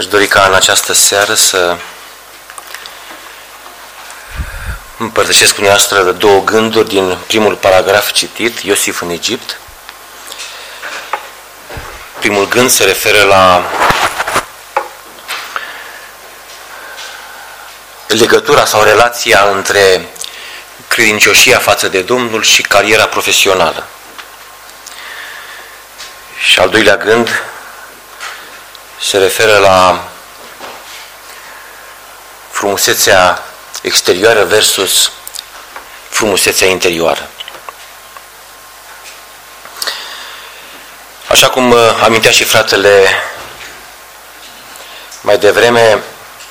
Aș dori ca în această seară să împărtășesc cu dumneavoastră două gânduri din primul paragraf citit, Iosif în Egipt. Primul gând se referă la legătura sau relația între credincioșia față de Domnul și cariera profesională. Și al doilea gând se referă la frumusețea exterioară versus frumusețea interioară. Așa cum amintea și fratele mai devreme,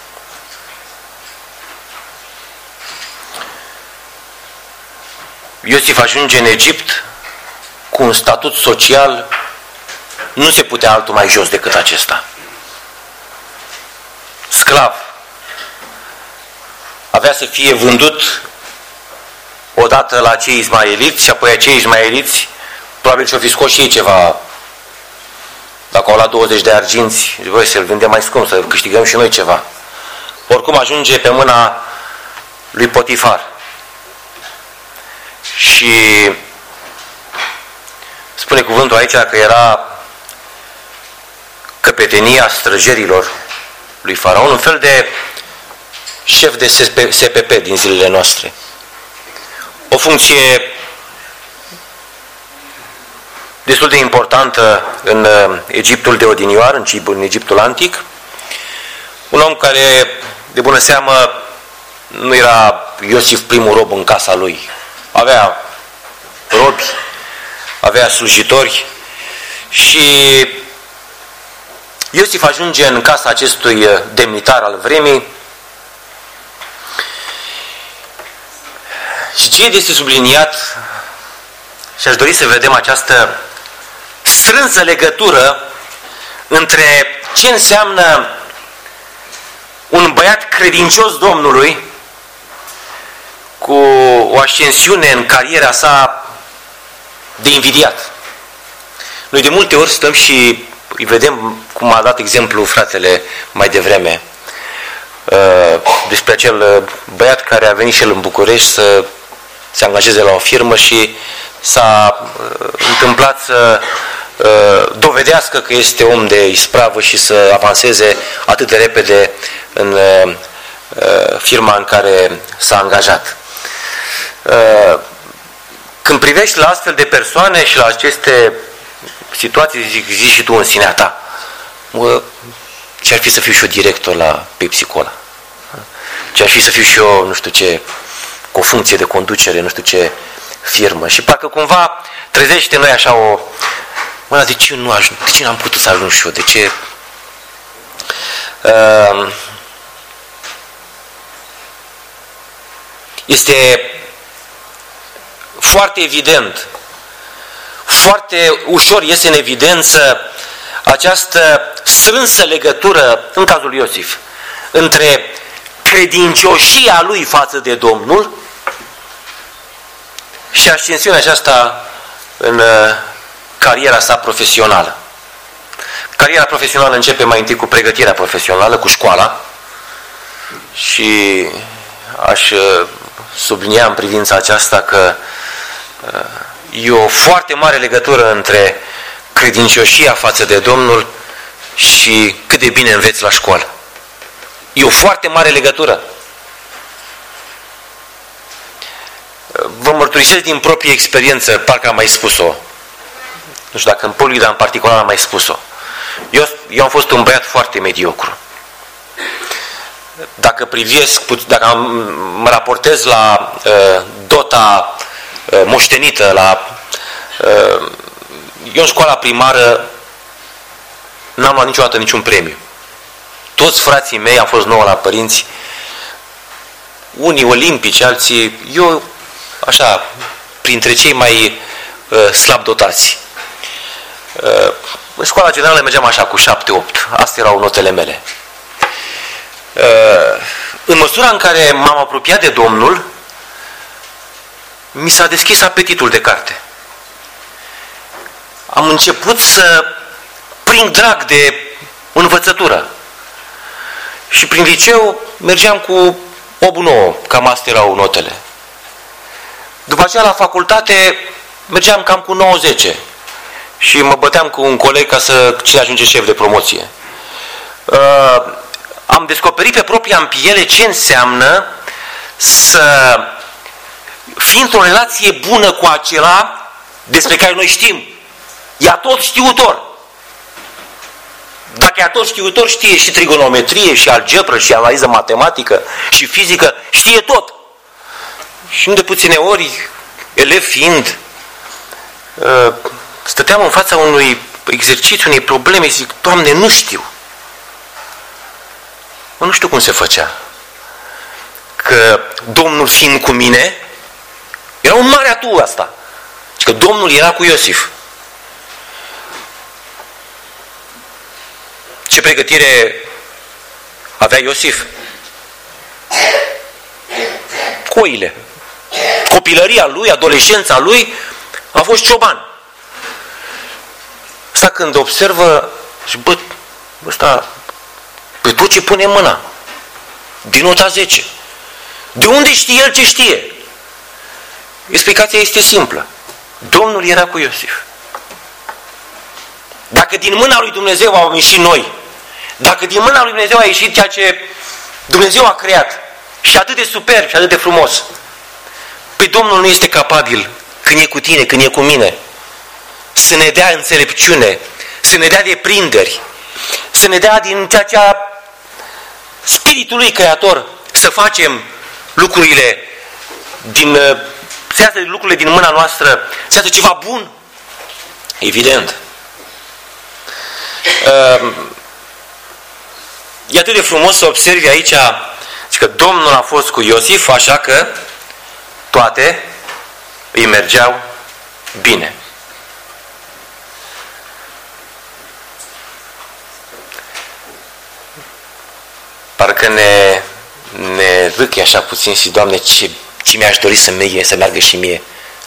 Iosif ajunge în Egipt cu un statut social, nu se putea altul mai jos decât acesta. Sclav. Avea să fie vândut odată la cei ismaeliți și apoi acei ismaeliți probabil și-o fi scos și ei ceva. Dacă au luat 20 de arginți, voi să-l vindem mai scump, să câștigăm și noi ceva. Oricum ajunge pe mâna lui Potifar. Și spune cuvântul aici că era căpetenia străjerilor lui Faraon, un fel de șef de SPP din zilele noastre. O funcție destul de importantă în Egiptul de odinioară, în Egiptul antic. Un om care, de bună seamă, nu era Iosif primul rob în casa lui. Avea robi, avea slujitori și Iosif ajunge în casa acestui demnitar al vremii și ce este subliniat, și aș dori să vedem această strânsă legătură între ce înseamnă un băiat credincios Domnului cu o ascensiune în cariera sa de invidiat. Noi de multe ori stăm și îi vedem, cum a dat exemplu fratele mai devreme, despre acel băiat care a venit și el în București să se angajeze la o firmă și s-a întâmplat să dovedească că este om de ispravă și să avanseze atât de repede în firma în care s-a angajat. Când privești la astfel de persoane și la aceste situații, zici și tu în sinea ta, ce-ar fi să fiu și eu director la Pepsi Cola? Ce-ar fi să fiu și eu, nu știu ce, cu o funcție de conducere, nu știu ce firmă? Și parcă cumva trezește noi așa o... de ce nu ajung? De ce n-am putut să ajung și eu? De ce... Este foarte evident, foarte ușor iese în evidență această strânsă legătură, în cazul Iosif, între credincioșia lui față de Domnul și ascensiunea aceasta în cariera sa profesională. Cariera profesională începe mai întâi cu pregătirea profesională, cu școala, și aș sublinia în privința aceasta că e o foarte mare legătură între credincioșia față de Domnul și cât de bine înveți la școală. E o foarte mare legătură. Vă mărturisesc din proprie experiență, parcă am mai spus-o. Nu știu dacă în Polii, dar în particular am mai spus-o. Eu am fost un băiat foarte mediocru. Dacă mă raportez la dota moștenită, eu în școala primară n-am luat niciodată niciun premiu. Toți frații mei, am fost 9 la părinți, unii olimpici, alții, eu așa, printre cei mai slab dotați. În școala generală mergeam așa cu 7-8, astea erau notele mele. În măsura în care m-am apropiat de Domnul, mi s-a deschis apetitul de carte. Am început să prind drag de învățătură. Și prin liceu mergeam cu 8-9, cam astea erau notele. După aceea la facultate mergeam cam cu 9-10 și mă băteam cu un coleg ca să cine ajunge șef de promoție. Am descoperit pe propria piele ce înseamnă să fii într-o relație bună cu acela despre care noi știm. E tot știutor. Dacă e tot știutor, știe și trigonometrie, și algebră, și analiză matematică, și fizică, știe tot. Și de puține ori, elev fiind, stăteam în fața unui exercițiu, unei probleme, și zic, Doamne, nu știu. Nu știu cum se făcea. Că Domnul fiind cu mine, era un mare atu asta. Și că Domnul era cu Iosif. Ce pregătire avea Iosif? Coile. Copilăria lui, adolescența lui, a fost cioban. Asta când observă, și bă, ăsta, pe tot ce pune mâna, din nota 10. De unde știe el ce știe? Explicația este simplă. Domnul era cu Iosif. Dacă din mâna lui Dumnezeu au ieșit noi, dacă din mâna lui Dumnezeu a ieșit ceea ce Dumnezeu a creat, și atât de superb și atât de frumos, pe Domnul nu este capabil, când e cu tine, când e cu mine, să ne dea înțelepciune, să ne dea deprinderi, să ne dea din ceea ce a Spiritul lui Creator, să facem lucrurile să iasă lucrurile din mâna noastră, să iasă ceva bun? Evident. E atât de frumos să observi aici că Domnul a fost cu Iosif, așa că toate îi mergeau bine. Parcă ne râcăie așa puțin și, Doamne, ce mi-aș dori să meargă și mie.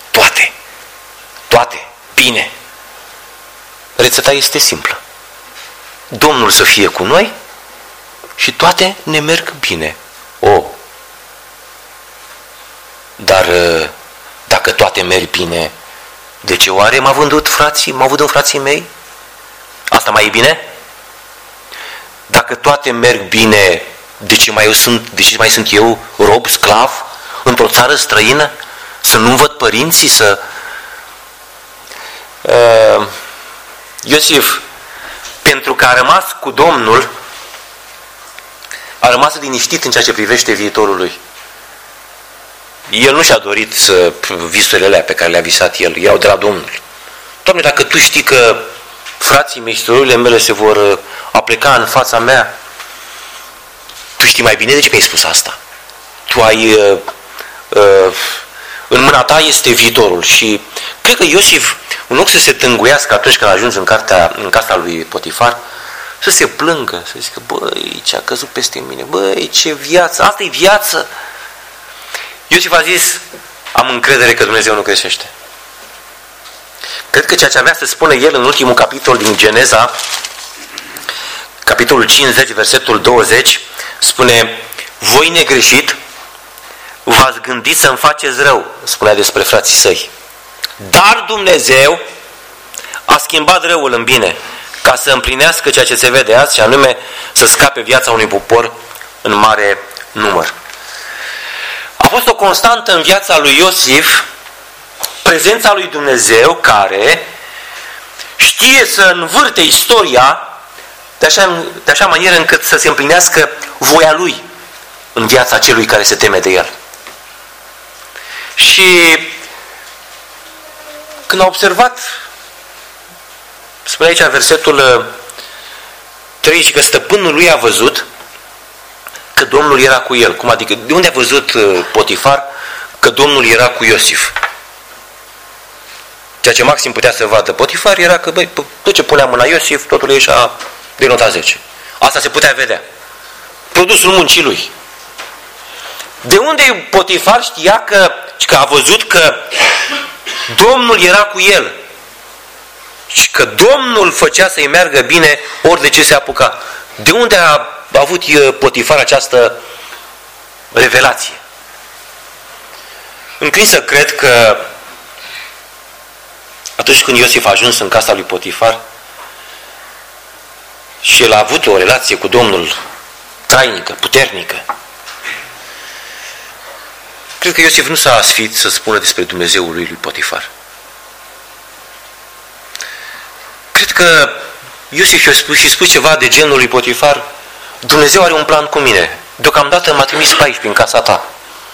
Toate, bine. Rețeta este simplă. Domnul să fie cu noi și toate ne merg bine. Dar dacă toate merg bine, de ce oare m-au vândut frații mei? Asta mai e bine? Dacă toate merg bine, de ce mai sunt eu rob, sclav, într-o țară străină? Să nu văd părinții, Iosif, pentru că a rămas cu Domnul, a rămas liniștit în ceea ce privește viitorul lui. El nu și-a dorit visurile alea pe care le-a visat el, erau de la Domnul. Doamne, dacă Tu știi că frații mei și surorile mele se vor apleca în fața mea, Tu știi mai bine de ce mi-ai spus asta. Tu ai în mâna Ta este viitorul. Și cred că Iosif, în loc să se tânguiască atunci când a ajuns în casa lui Potifar, să se plângă, să zică, băi, ce a căzut peste mine, băi, ce viață, asta e viață. Iosif a zis, am încredere că Dumnezeu nu greșește. Cred că ceea ce avea să spună el în ultimul capitol din Geneza, capitolul 50, versetul 20, spune, voi negreșit, v-ați gândit să-mi faceți rău, spunea despre frații săi. Dar Dumnezeu a schimbat răul în bine, ca să împlinească ceea ce se vede azi, și anume să scape viața unui popor în mare număr. A fost o constantă în viața lui Iosif prezența lui Dumnezeu, care știe să învârte istoria de așa manieră încât să se împlinească voia lui în viața celui care se teme de el. Și când a observat, spune aici versetul 3, că stăpânul lui a văzut că Domnul era cu el. Cum adică? De unde a văzut Potifar că Domnul era cu Iosif? Ceea ce maxim putea să vadă Potifar era că, băi, tot ce punea mâna Iosif, totul ieșea de nota 10. Asta se putea vedea. Produsul muncii lui. De unde Potifar știa că a văzut că Domnul era cu el și că Domnul făcea să-i meargă bine ori de ce se apuca? De unde a a avut Potifar această revelație? Înclin să cred că atunci când Iosif a ajuns în casa lui Potifar și el a avut o relație cu Domnul trainică, puternică, cred că Iosif nu s-a sfiit să spună despre Dumnezeul lui Potifar. Cred că Iosif i-a spus ceva de genul lui Potifar: Dumnezeu are un plan cu mine. Deocamdată m-a trimis pe aici, prin casa ta.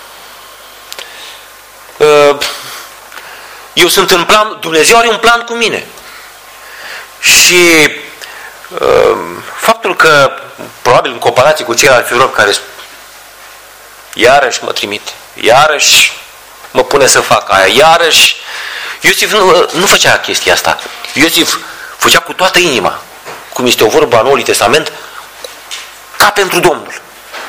Eu sunt în plan, Dumnezeu are un plan cu mine. Și faptul că, probabil în comparație cu ceilalți robi care iarăși mă trimite, iarăși mă pune să fac aia, iarăși, Iosif nu făcea chestia asta. Iosif făcea cu toată inima, cum este o vorbă a Noului Testament, ca pentru Domnul.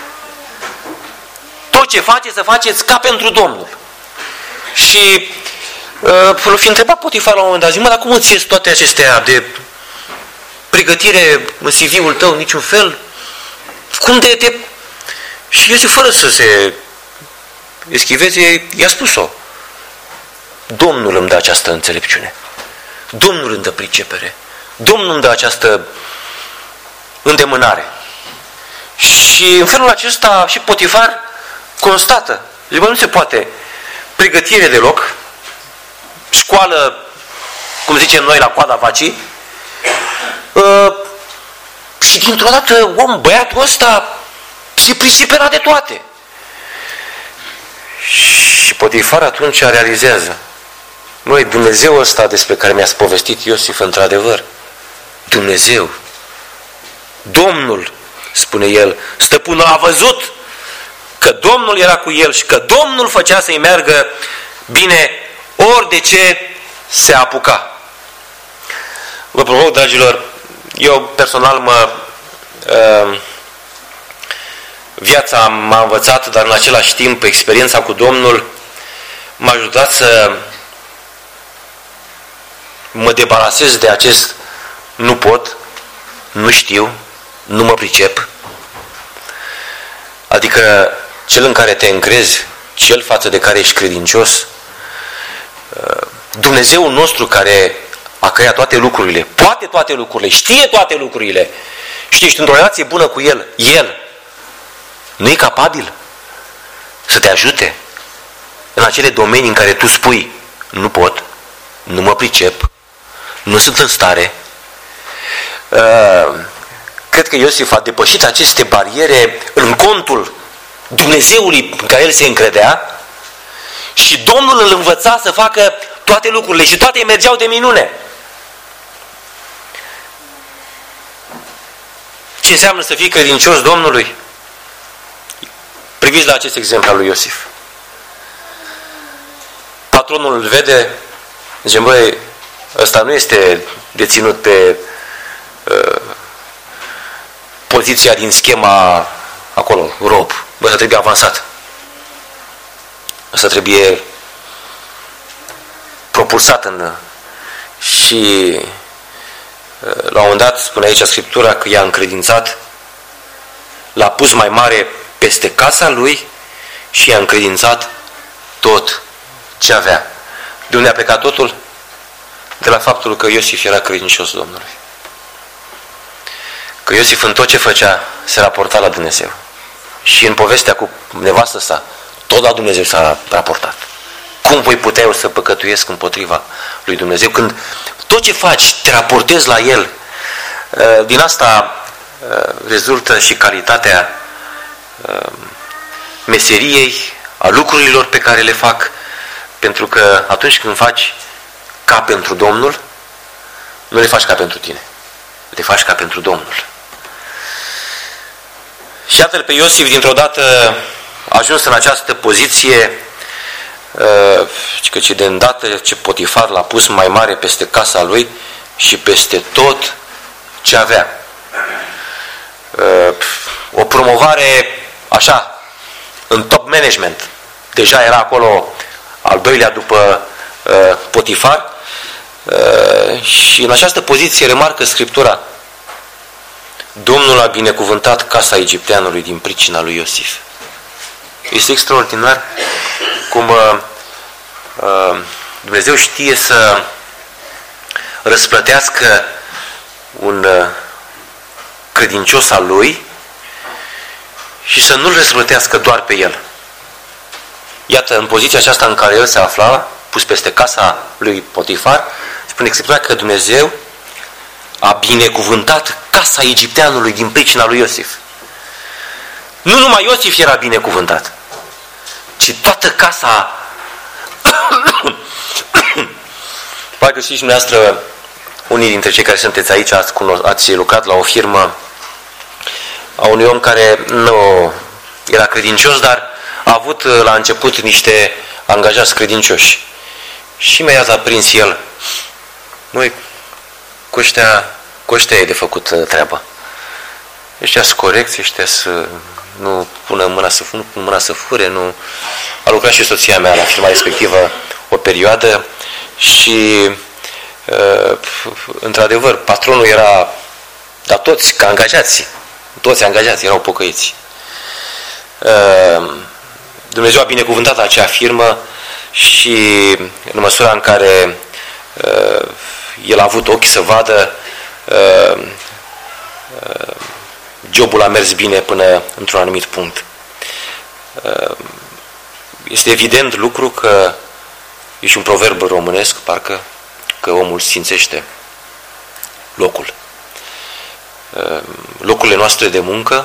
Tot ce faceți, să faceți ca pentru Domnul. Și l-o fi întrebat Potifar la un moment dat: zic, dar cum îți ies toate acestea de pregătire în CV-ul tău, niciun fel? Cum de... Și Iosif, fără să se eschiveze, i-a spus-o: Domnul îmi dă această înțelepciune, Domnul îmi dă pricepere, Domnul îmi dă această îndemânare. Și în felul acesta și Potifar constată: zic, nu se poate, pregătire deloc, școală, cum zicem noi, la coada vacii, și dintr-o dată băiatul ăsta se pricepera de toate. Și Potifar atunci realizează: măi, Dumnezeu ăsta despre care mi-a povestit Iosif, într-adevăr, Dumnezeu, Domnul, spune el, stăpânul a văzut că Domnul era cu el și că Domnul făcea să-i meargă bine ori de ce se apuca. Vă provoc, dragilor, eu personal viața m-a învățat, dar în același timp experiența cu Domnul m-a ajutat să mă debarasez de acest nu pot, nu știu, nu mă pricep. Adică cel în care te încrezi, cel față de care ești credincios, Dumnezeul nostru care a creat toate lucrurile, poate toate lucrurile, știe toate lucrurile și ești într-o relație bună cu El, El nu e capabil să te ajute în acele domenii în care tu spui: nu pot, nu mă pricep, nu sunt în stare. Cred că Iosif a depășit aceste bariere în contul Dumnezeului în care el se încredea și Domnul îl învăța să facă toate lucrurile și toate mergeau de minune. Ce înseamnă să fii credincios Domnului? Priviți la acest exemplu al lui Iosif. Patronul îl vede, zice: băi, ăsta nu este deținut pe poziția din schema acolo, rob. Bă, ăsta trebuie avansat. Ăsta trebuie propulsat în... Și la un moment dat spune aici Scriptura că i-a încredințat, l-a pus mai mare peste casa lui și i-a încredințat tot ce avea. De unde a plecat totul? De la faptul că Iosif era credincios Domnului. Că Iosif în tot ce făcea se raporta la Dumnezeu. Și în povestea cu nevastă sa, tot la Dumnezeu s-a raportat. Cum voi putea eu să păcătuiesc împotriva lui Dumnezeu? Când tot ce faci te raportezi la El. Din asta rezultă și calitatea meseriei, a lucrurilor pe care le fac. Pentru că atunci când faci ca pentru Domnul, nu le faci ca pentru tine. Le faci ca pentru Domnul. Și iată-l pe Iosif, dintr-o dată a ajuns în această poziție, căci de îndată ce Potifar l-a pus mai mare peste casa lui și peste tot ce avea. O promovare așa, în top management. Deja era acolo al doilea după Potifar. Și în această poziție remarcă Scriptura Domnul a binecuvântat casa egipteanului din pricina lui Iosif. Este extraordinar cum Dumnezeu știe să răsplătească un credincios al lui și să nu-l răsplătească doar pe el. Iată, în poziția aceasta în care el se afla, pus peste casa lui Potifar, spune Scriptura că Dumnezeu a binecuvântat casa egipteanului din pricina lui Iosif. Nu numai Iosif era binecuvântat, ci toată casa. Parcă știți dumneavoastră, unii dintre cei care sunteți aici ați lucrat la o firmă a unui om care nu era credincios, dar a avut la început niște angajați credincioși. Și imediat a prins el: măi, cu ăștia e de făcut treaba. Ăștia sunt corecți, ăștia nu pună mâna să fure, nu. A lucrat și soția mea la firma respectivă o perioadă și într-adevăr patronul era, dar toți ca angajații, toți angajații erau pocăiți. Dumnezeu a binecuvântat acea firmă și în măsura în care el a avut ochi să vadă, jobul a mers bine până într-un anumit punct. Este evident lucru că e și un proverb românesc, parcă, că omul sfințește locul. Locurile noastre de muncă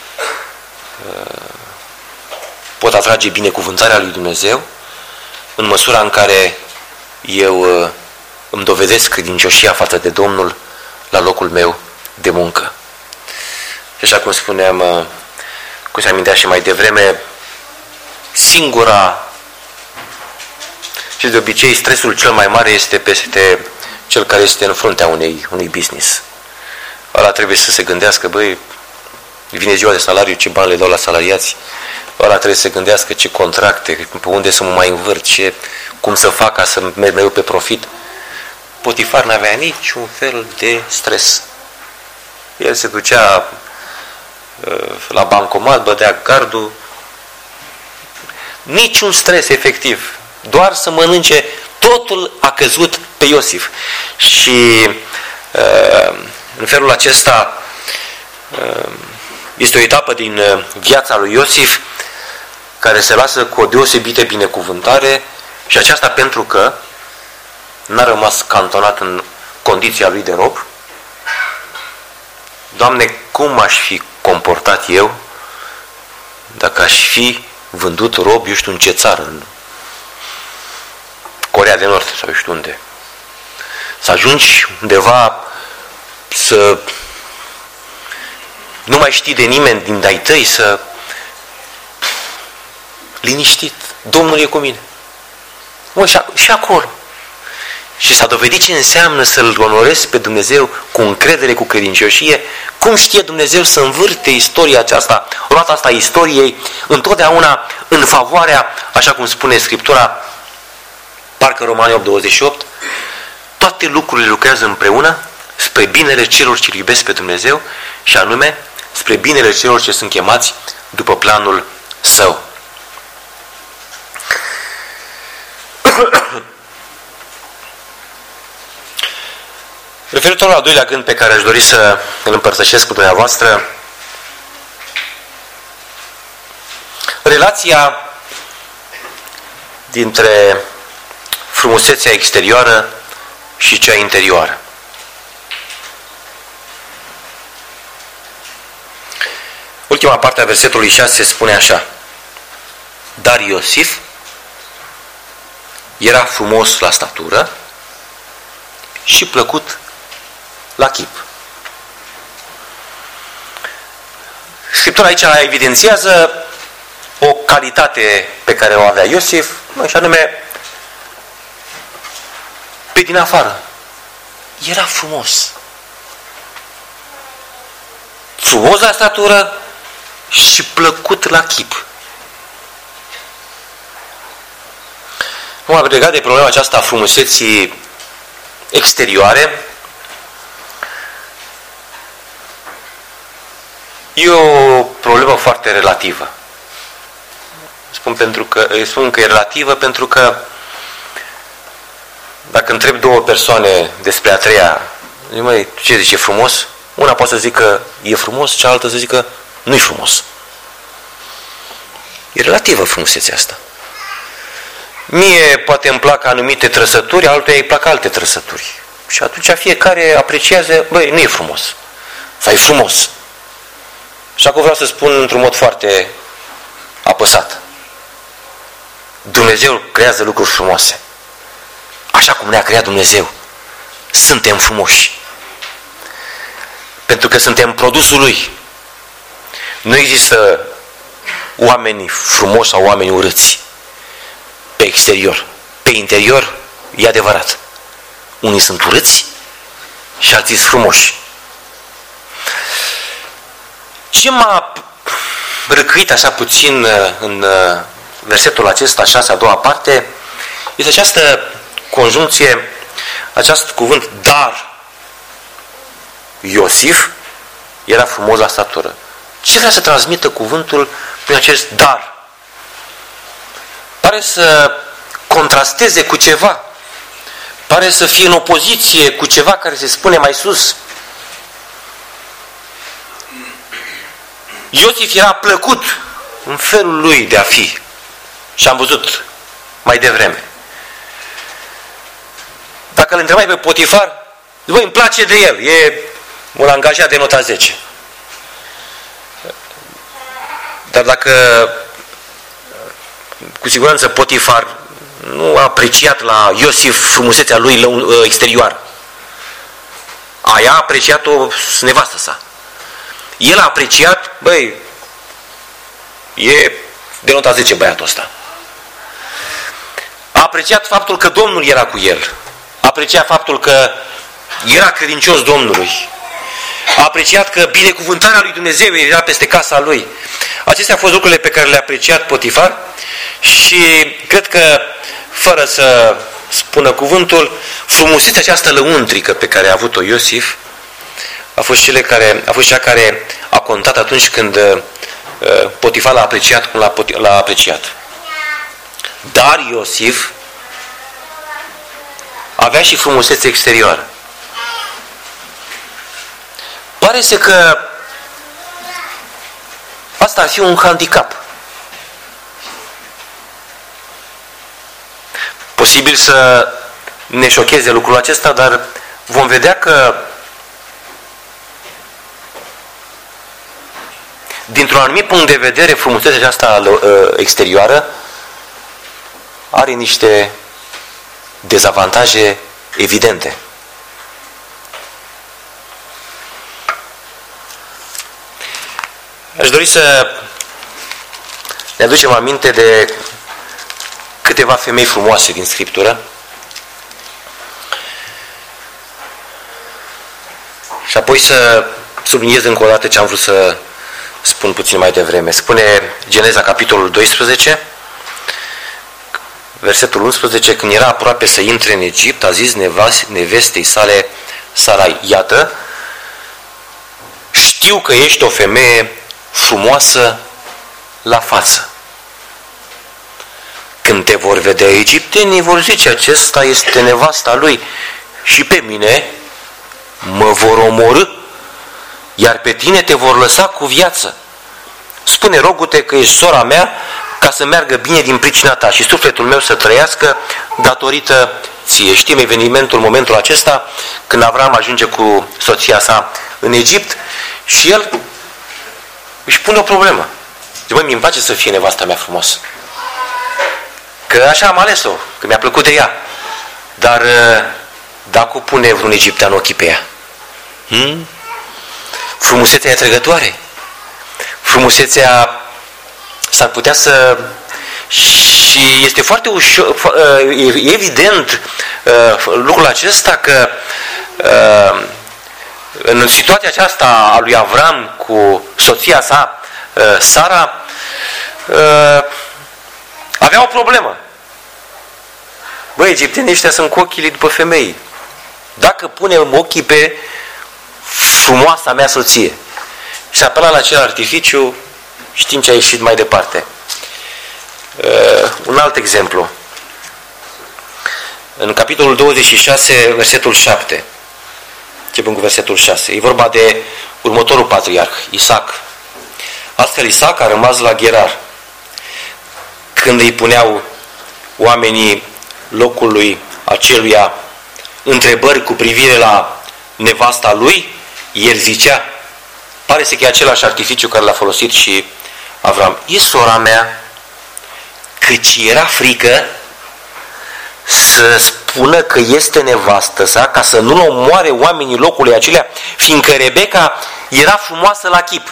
pot atrage binecuvântarea lui Dumnezeu în măsura în care eu îmi dovedesc credincioșia față de Domnul la locul meu de muncă. Și așa cum spuneam, cum se amintea și mai devreme, singura și de obicei stresul cel mai mare este peste cel care este în fruntea unui business. Ăla trebuie să se gândească: băi, vine ziua de salariu, ce bani le dau la salariați? Ăla trebuie să se gândească ce contracte, pe unde să mă mai învârt, cum să fac ca să merg eu pe profit. Potifar n-avea niciun fel de stres. El se ducea la bancomat, bădea gardul. Niciun stres efectiv. Doar să mănânce. Totul a căzut pe Iosif. Și în felul acesta este o etapă din viața lui Iosif care se lasă cu o deosebită binecuvântare, și aceasta pentru că n-a rămas cantonat în condiția lui de rob. Doamne, cum m-aș fi comportat eu dacă aș fi vândut rob, eu știu în ce țară, în Coreea de Nord sau eu știu unde. Să ajungi undeva să nu mai știi de nimeni din de-ai tăi, să liniștit. Domnul e cu mine. Mă, și acolo. Și s-a dovedit ce înseamnă să-L onorezi pe Dumnezeu cu încredere, cu credincioșie. Cum știe Dumnezeu să învârte istoria aceasta, roata asta a istoriei, întotdeauna în favoarea, așa cum spune Scriptura, parcă Romani 8:28, toate lucrurile lucrează împreună spre binele celor ce iubesc pe Dumnezeu, și anume spre binele celor ce sunt chemați după planul Său. Referitor la al doilea gând pe care aș dori să îl împărtășesc cu dumneavoastră, relația dintre frumusețea exterioară și cea interioară. Ultima parte a versetului 6 spune așa: dar Iosif era frumos la statură și plăcut la chip. Scriptura aici evidențiază o calitate pe care o avea Iosif, și anume, pe din afară era frumos. Frumos la statură și plăcut la chip. Legat de problema aceasta a frumuseții exterioare, E o problemă foarte relativă. Spun că e relativă pentru că dacă întreb două persoane despre a treia, măi, ce zice, e frumos? Una poate să zică e frumos, cealaltă să zică nu e frumos. E relativă frumusețea asta. Mie poate îmi plac anumite trăsături, altuia îi plac alte trăsături. Și atunci fiecare apreciază, băi, nu e frumos. Sau e frumos. Și acum vreau să spun într-un mod foarte apăsat. Dumnezeu creează lucruri frumoase. Așa cum ne-a creat Dumnezeu. Suntem frumoși. Pentru că suntem produsul Lui. Nu există oameni frumoși sau oameni urâți. Pe exterior. Pe interior e adevărat. Unii sunt urâți și alții sunt frumoși. Ce m-a răcăit așa puțin în versetul acesta, 6, a doua parte, este această conjuncție, acest cuvânt dar. Iosif era frumos la statură. Ce vrea să transmită cuvântul prin acest dar? Pare să contrasteze cu ceva. Pare să fie în opoziție cu ceva care se spune mai sus. Iosif era plăcut în felul lui de a fi. Și am văzut mai devreme. Dacă îl întrebai pe Potifar, băi, îmi place de el, e un angajat de nota 10. Dar dacă cu siguranță Potifar nu a apreciat la Iosif frumusețea lui exterioară. Aia a apreciat-o nevastă sa. El a apreciat, băi, e de nota 10 băiatul ăsta. A apreciat faptul că Domnul era cu el. A apreciat faptul că era credincios Domnului. A apreciat că binecuvântarea lui Dumnezeu era peste casa lui. Acestea au fost lucrurile pe care le-a apreciat Potifar și cred că, fără să spună cuvântul, frumusețea această lăuntrică pe care a avut-o Iosif a fost cea care a contat atunci când Potifar l-a apreciat cum l-a apreciat. Dar Iosif avea și frumusețe exterioară. Pare să că asta ar fi un handicap. Posibil să ne șocheze lucrul acesta, dar vom vedea că dintr-un anumit punct de vedere, frumusețea aceasta exterioară are niște dezavantaje evidente. Aș dori să ne aducem aminte de câteva femei frumoase din Scriptură și apoi să subliniez încă o dată ce am vrut să spun puțin mai devreme. Spune Geneza, capitolul 12, versetul 11, când era aproape să intre în Egipt, a zis nevestei sale Sarai, iată, știu că ești o femeie frumoasă la față. Când te vor vedea egiptenii, vor zice, acesta este nevasta lui și pe mine mă vor omorî, iar pe tine te vor lăsa cu viață. Spune, rogu-te că ești sora mea, ca să meargă bine din pricina ta și sufletul meu să trăiască datorită ție. Știm evenimentul, momentul acesta, când Avram ajunge cu soția sa în Egipt și el își pune o problemă. Zice, măi, mi-mi place să fie nevasta mea frumoasă. Că așa am ales-o, că mi-a plăcut de ea. Dar dacă o pune vreun egiptean ochii pe ea, frumusețea e atrăgătoare. Frumusețea s-ar putea să... Și este foarte ușor, evident lucrul acesta că în situația aceasta a lui Avram cu soția sa, Sara, avea o problemă. Băi, egiptenii ăștia sunt cu ochii după femei. Dacă punem ochii pe frumoasa mea soție și s-a apelat la acel artificiu, știm ce a ieșit mai departe. Un alt exemplu. În capitolul 26, versetul 7. Începem cu versetul 6. E vorba de următorul patriarh, Isaac. Astfel Isaac a rămas la Gerar. Când îi puneau oamenii locului aceluia întrebări cu privire la nevasta lui, el zicea, pare să că e același artificiu care l-a folosit și Avram. E sora mea, căci era frică să spună că este nevastă sa, ca să nu-l omoare oamenii locului acelea, fiindcă Rebecca era frumoasă la chip.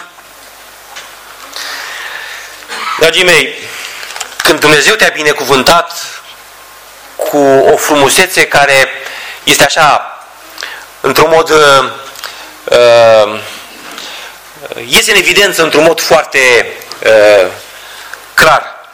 Dragii mei, când Dumnezeu te-a binecuvântat cu o frumusețe care este așa, într-un mod, iese în evidență într-un mod foarte clar.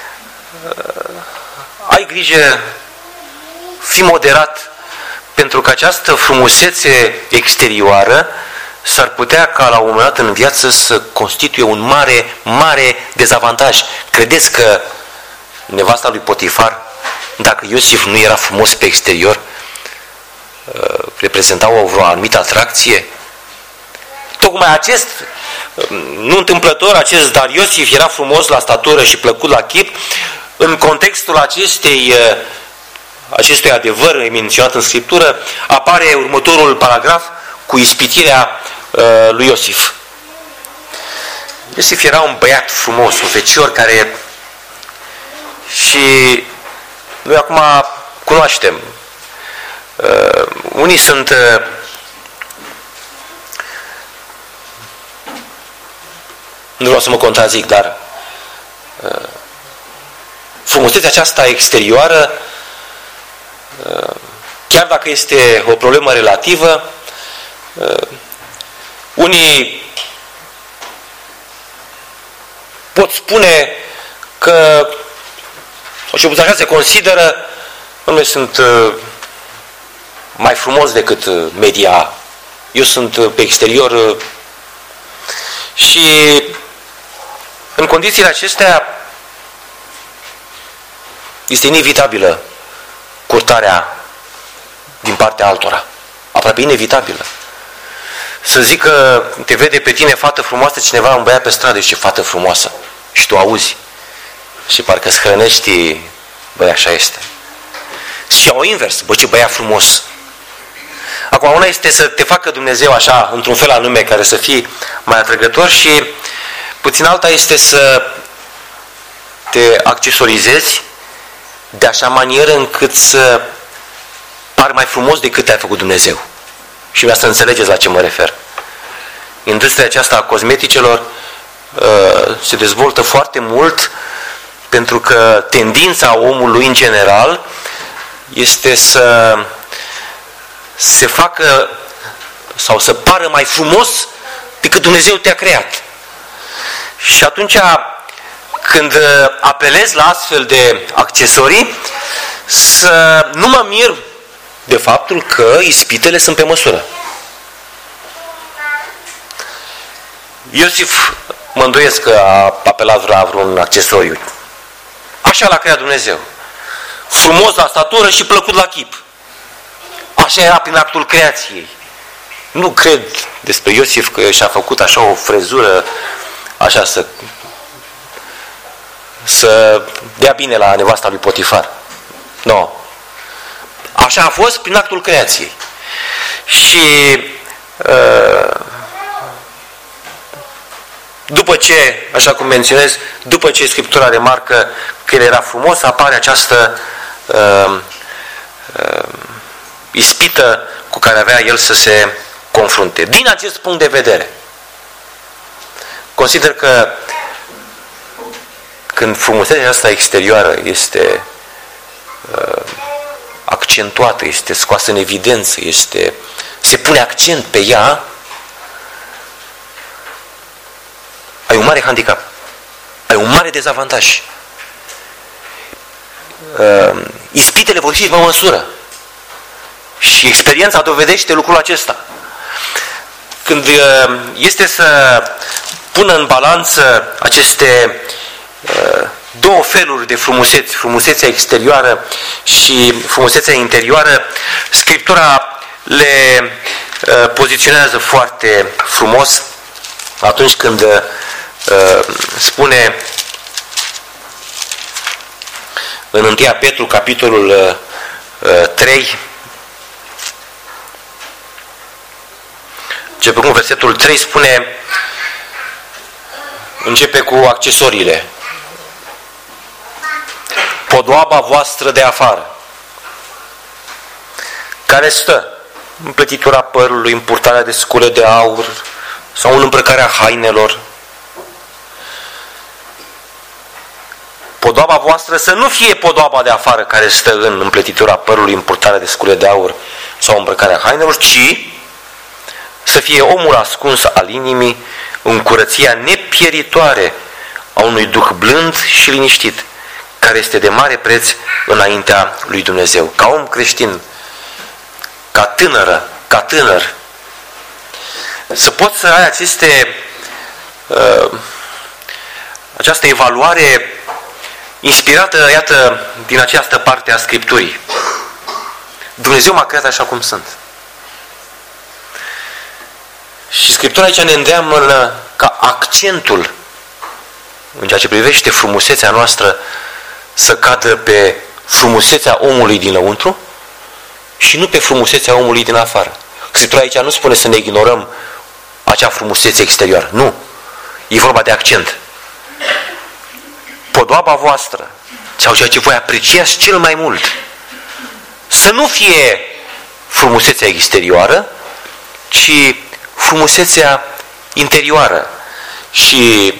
Ai grijă, fii moderat, pentru că această frumusețe exterioară s-ar putea ca la un moment dat în viață să constituie un mare, mare dezavantaj. Credeți că nevasta lui Potifar, dacă Iosif nu era frumos pe exterior, reprezentau vreo anumită atracție? Tocmai acest, nu întâmplător, dar Iosif era frumos la statură și plăcut la chip. În contextul acestui adevăr menționat în Scriptură, apare următorul paragraf cu ispitirea lui Iosif. Iosif era un băiat frumos, un fecior care, și noi acum cunoaștem, unii sunt nu vreau să mă contrazic, dar frumusețea aceasta exterioară, chiar dacă este o problemă relativă, unii pot spune că, sau ce puțin așa se consideră, noi sunt mai frumos decât media. Eu sunt pe exterior și în condițiile acestea este inevitabilă curtarea din partea altora. Aproape inevitabilă. Să zic că te vede pe tine fată frumoasă, cineva, un băiat pe stradă, și ce fată frumoasă. Și tu auzi. Și parcă îți hrănești, băi, așa este. Și o invers, bă, ce băiat frumos. Acum, una este să te facă Dumnezeu așa, într-un fel anume, care să fie mai atrăgător, și puțin alta este să te accesorizezi de așa manieră încât să pari mai frumos decât te-a făcut Dumnezeu. Și vreau să înțelegeți la ce mă refer. Industria aceasta a cosmeticelor se dezvoltă foarte mult pentru că tendința omului în general este să se facă sau să pară mai frumos decât Dumnezeu te-a creat. Și atunci când apelez la astfel de accesorii, să nu mă mir de faptul că ispitele sunt pe măsură. Iosif, mă îndoiesc că a apelat la vreun accesoriu. Așa l-a creat Dumnezeu. Frumos la statură și plăcut la chip. Așa era prin actul creației. Nu cred despre Iosif că și-a făcut așa o frezură, așa să dea bine la nevasta lui Potifar. Nu. Așa a fost prin actul creației. Și după ce, așa cum menționez, după ce Scriptura remarcă că el era frumos, apare această ispită cu care avea el să se confrunte. Din acest punct de vedere, consider că când frumusețea asta exterioară este accentuată, este scoasă în evidență, se pune accent pe ea, ai un mare handicap, ai un mare dezavantaj. Ispitele vor fi pe măsură. Și experiența dovedește lucrul acesta. când este să pună în balanță aceste două feluri de frumuseți, frumusețea exterioară și frumusețea interioară, Scriptura le poziționează foarte frumos atunci când spune în 1 Petru, capitolul 3, începe cu versetul 3, spune, începe cu accesoriile. Podoaba voastră de afară, care stă în plătitura părului, în purtarea de scule de aur sau în îmbrăcarea hainelor. Podoaba voastră să nu fie podoaba de afară care stă în împletitura părului, în purtarea de scule de aur sau îmbrăcarea hainelor, ci să fie omul ascuns al inimii în curăția nepieritoare a unui duh blând și liniștit, care este de mare preț înaintea lui Dumnezeu. Ca om creștin, ca tânăr, să poți să ai această evaluare inspirată, iată, din această parte a Scripturii. Dumnezeu m-a creat așa cum sunt. Și Scriptura aici ne îndeamnă ca accentul în ceea ce privește frumusețea noastră să cadă pe frumusețea omului dinăuntru și nu pe frumusețea omului din afară. Scriptura aici nu spune să ne ignorăm acea frumusețe exterioară. Nu. E vorba de accent. Podoaba voastră sau ceea ce voi apreciați cel mai mult să nu fie frumusețea exterioară, ci frumusețea interioară. Și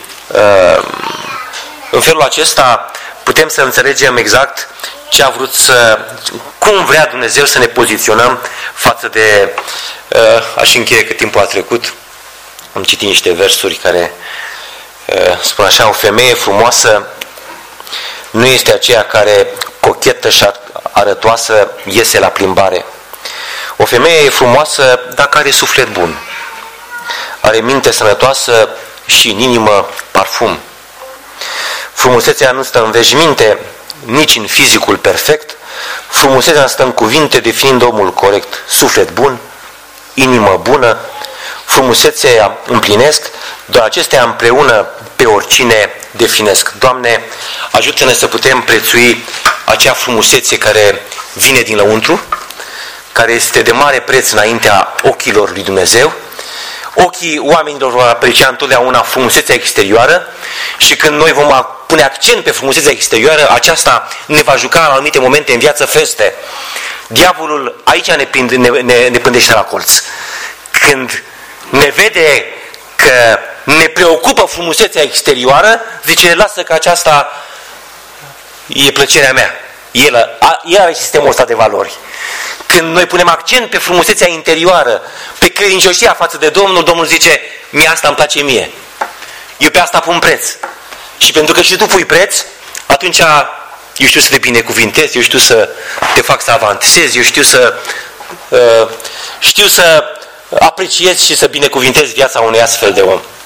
în felul acesta putem să înțelegem exact ce a vrut cum vrea Dumnezeu să ne poziționăm față de, aș încheie că timpul a trecut, am citit niște versuri care spun așa, o femeie frumoasă nu este aceea care cochetă și arătoasă iese la plimbare. O femeie e frumoasă dacă are suflet bun, are minte sănătoasă și în inimă parfum. Frumusețea nu stă în veșminte, nici în fizicul perfect. Frumusețea stă în cuvinte, definind omul corect. Suflet bun, inimă bună, frumusețea împlinesc, doar acestea împreună pe oricine definesc. Doamne, ajută-ne să putem prețui acea frumusețe care vine din lăuntru, care este de mare preț înaintea ochilor lui Dumnezeu. Ochii oamenilor vor aprecia întotdeauna frumusețea exterioară și când noi vom pune accent pe frumusețea exterioară, aceasta ne va juca în anumite momente în viață feste. Diavolul aici ne pândește la colț. Când ne vede că ne preocupă frumusețea exterioară, zice, lasă că aceasta e plăcerea mea. El are sistemul ăsta de valori. Când noi punem accent pe frumusețea interioară, pe credincioșia față de Domnul, Domnul zice, mie asta îmi place mie. Eu pe asta pun preț. Și pentru că și tu pui preț, atunci eu știu să te binecuvintez, eu știu să te fac să avansezi, eu știu să apreciez și să binecuvintez viața unui astfel de om.